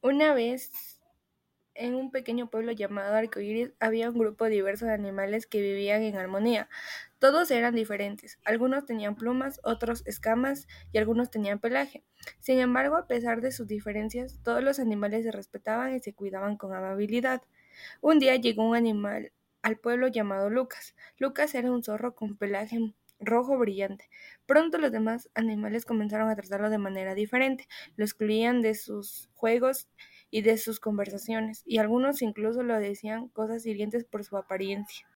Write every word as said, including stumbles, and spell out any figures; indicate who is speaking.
Speaker 1: Una vez, en un pequeño pueblo llamado Arcoíris, había un grupo diverso de animales que vivían en armonía. Todos eran diferentes. Algunos tenían plumas, otros escamas y algunos tenían pelaje. Sin embargo, a pesar de sus diferencias, todos los animales se respetaban y se cuidaban con amabilidad. Un día llegó un animal al pueblo llamado Lucas. Lucas era un zorro con pelaje rojo brillante. Pronto los demás animales comenzaron a tratarlo de manera diferente. Lo excluían de sus juegos y de sus conversaciones, y algunos incluso lo decían cosas hirientes por su apariencia.